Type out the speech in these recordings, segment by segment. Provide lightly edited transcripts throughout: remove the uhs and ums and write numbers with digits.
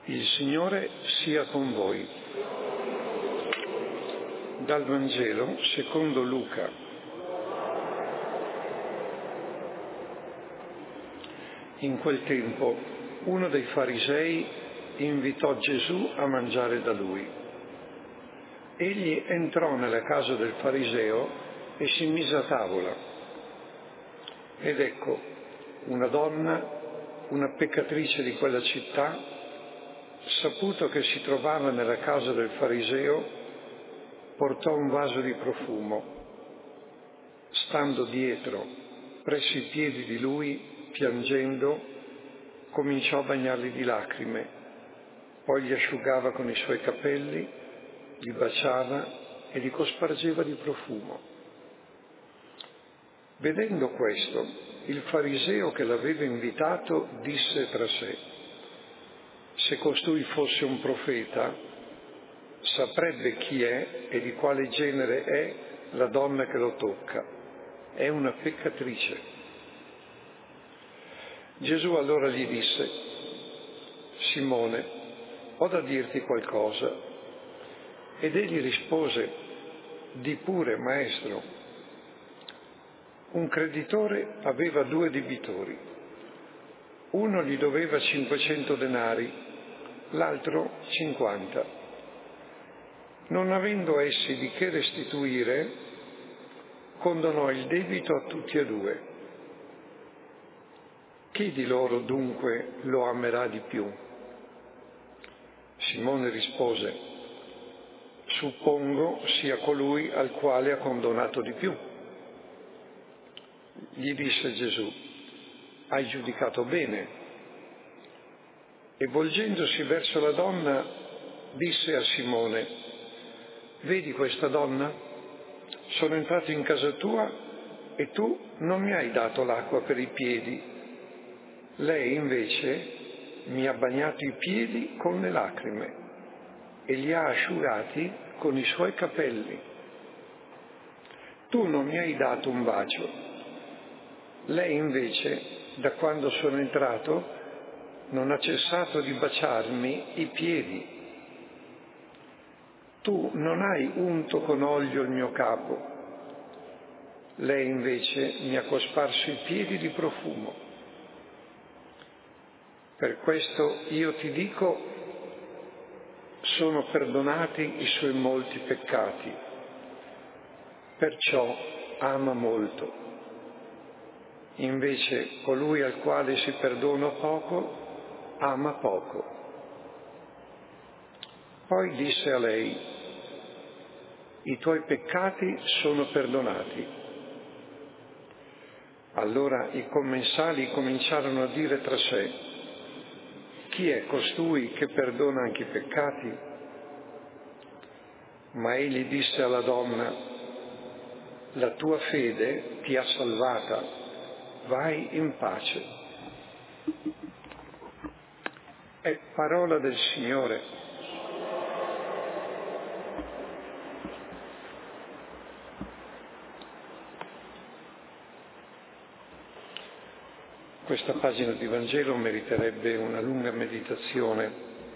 Il Signore sia con voi. Dal Vangelo secondo Luca. In quel tempo uno dei farisei invitò Gesù a mangiare da lui. Egli entrò nella casa del fariseo e si mise a tavola. Ed ecco, una donna, una peccatrice di quella città, saputo che si trovava nella casa del fariseo, portò un vaso di profumo. Stando dietro, presso i piedi di lui, piangendo, cominciò a bagnarli di lacrime, poi li asciugava con i suoi capelli, li baciava e li cospargeva di profumo. Vedendo questo, il fariseo che l'aveva invitato disse tra sé: se costui fosse un profeta, saprebbe chi è e di quale genere è la donna che lo tocca. È una peccatrice. Gesù allora gli disse: Simone, ho da dirti qualcosa. Ed egli rispose: di pure, maestro. Un creditore aveva 2 debitori. Uno gli doveva 500 denari, l'altro 50. Non avendo essi di che restituire, condonò il debito a tutti e 2. Chi di loro dunque lo amerà di più? Simone rispose: suppongo sia colui al quale ha condonato di più. Gli disse Gesù: hai giudicato bene. E volgendosi verso la donna, disse a Simone: vedi questa donna? Sono entrato in casa tua e tu non mi hai dato l'acqua per i piedi. Lei invece mi ha bagnato i piedi con le lacrime e li ha asciugati con i suoi capelli. Tu non mi hai dato un bacio. Lei invece, da quando sono entrato, non ha cessato di baciarmi i piedi. Tu non hai unto con olio il mio capo. Lei invece mi ha cosparso i piedi di profumo. Per questo io ti dico, sono perdonati i suoi molti peccati. Perciò ama molto. Invece colui al quale si perdona poco, ama poco. Poi disse a lei: i tuoi peccati sono perdonati. Allora i commensali cominciarono a dire tra sé: chi è costui che perdona anche i peccati? Ma egli disse alla donna: la tua fede ti ha salvata, vai in pace. È parola del Signore. Questa pagina di Vangelo meriterebbe una lunga meditazione.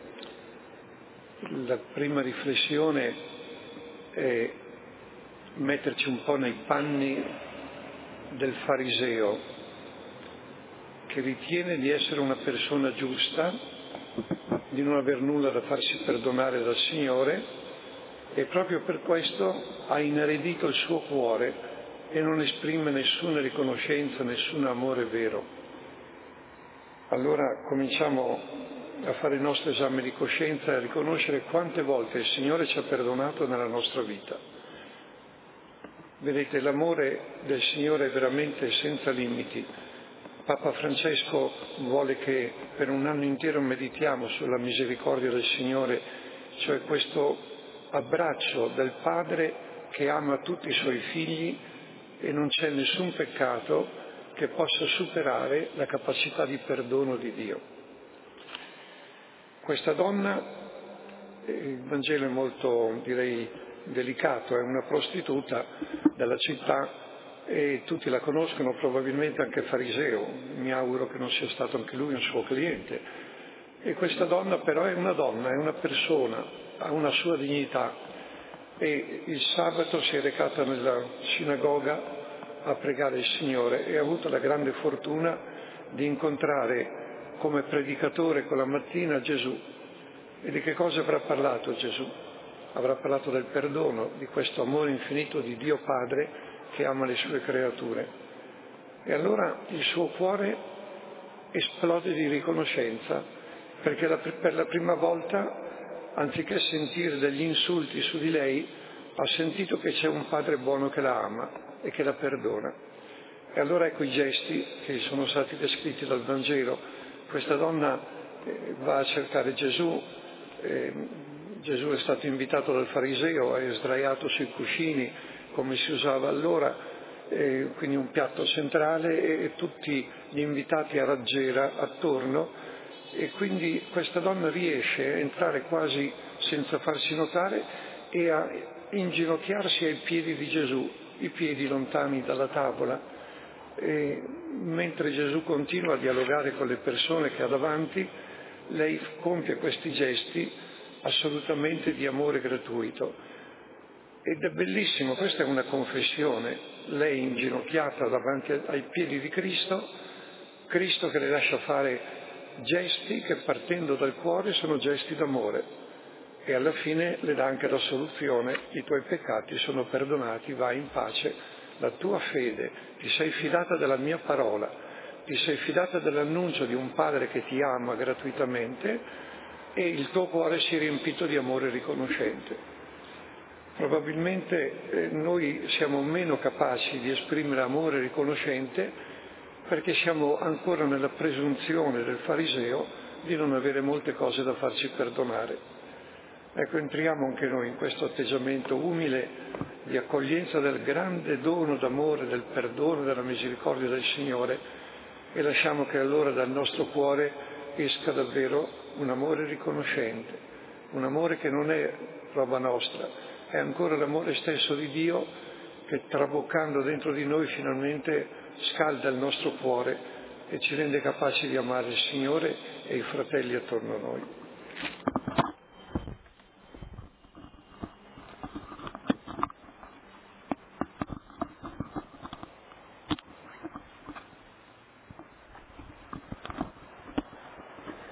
La prima riflessione è metterci un po' nei panni del fariseo, che ritiene di essere una persona giusta, di non aver nulla da farsi perdonare dal Signore, e proprio per questo ha inaridito il suo cuore e non esprime nessuna riconoscenza, nessun amore vero. Allora cominciamo a fare il nostro esame di coscienza e a riconoscere quante volte il Signore ci ha perdonato nella nostra vita. Vedete, l'amore del Signore è veramente senza limiti. Papa Francesco vuole che per un anno intero meditiamo sulla misericordia del Signore, cioè questo abbraccio del Padre che ama tutti i Suoi figli e non c'è nessun peccato che possa superare la capacità di perdono di Dio. Questa donna, il Vangelo è molto, direi, delicato, è una prostituta della città e tutti la conoscono, probabilmente anche fariseo. Mi auguro che non sia stato anche lui un suo cliente. E questa donna però è una persona, ha una sua dignità. E il sabato si è recata nella sinagoga a pregare il Signore e ha avuto la grande fortuna di incontrare come predicatore quella mattina Gesù. E di che cosa avrà parlato Gesù? Avrà parlato del perdono, di questo amore infinito di Dio Padre che ama le sue creature. E allora il suo cuore esplode di riconoscenza, perché per la prima volta, anziché sentire degli insulti su di lei, ha sentito che c'è un Padre buono che la ama e che la perdona. E allora ecco i gesti che sono stati descritti dal Vangelo. Questa donna va a cercare Gesù, Gesù è stato invitato dal fariseo, è sdraiato sui cuscini come si usava allora, quindi un piatto centrale e tutti gli invitati a raggiera attorno, e quindi questa donna riesce a entrare quasi senza farsi notare e a inginocchiarsi ai piedi di Gesù, i piedi lontani dalla tavola. E mentre Gesù continua a dialogare con le persone che ha davanti, lei compie questi gesti assolutamente di amore gratuito. Ed è bellissimo, questa è una confessione, lei inginocchiata davanti ai piedi di Cristo, Cristo che le lascia fare gesti che partendo dal cuore sono gesti d'amore, e alla fine le dà anche la soluzione: i tuoi peccati sono perdonati, vai in pace, la tua fede, ti sei fidata della mia parola, ti sei fidata dell'annuncio di un Padre che ti ama gratuitamente, e il tuo cuore si è riempito di amore riconoscente. Probabilmente noi siamo meno capaci di esprimere amore riconoscente perché siamo ancora nella presunzione del fariseo di non avere molte cose da farci perdonare. Ecco, entriamo anche noi in questo atteggiamento umile di accoglienza del grande dono d'amore, del perdono, della misericordia del Signore, e lasciamo che allora dal nostro cuore esca davvero un amore riconoscente, un amore che non è roba nostra, è ancora l'amore stesso di Dio che, traboccando dentro di noi, finalmente scalda il nostro cuore e ci rende capaci di amare il Signore e i fratelli attorno a noi.